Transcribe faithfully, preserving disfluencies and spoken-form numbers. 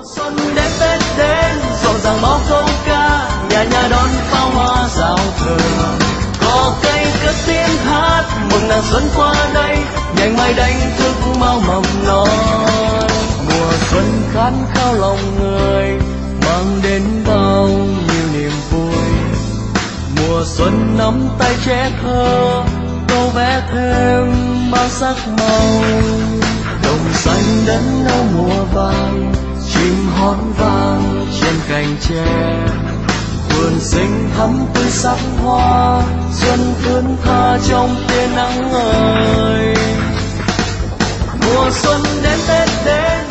xuân đến Tết đến rộn ràng bao câu ca, nhà nhà đón pháo hoa giao thừa. Cỏ cây cất tiếng hát mừng nàng xuân qua đây, nhành mai đánh thức bao mầm non. Mùa xuân khát khao lòng người, mang đến bao nhiêu niềm vui. Mùa xuân nắm tay trẻ thơ, câu vẽ thêm bao sắc màu. Đồng xanh đất nâu mùa vàng, chim hót vang trên cành tre. Vườn xinh thắm tươi sắc hoa, xuân thướn tha trong tia nắng ơi. Mùa xuân đến Tết đến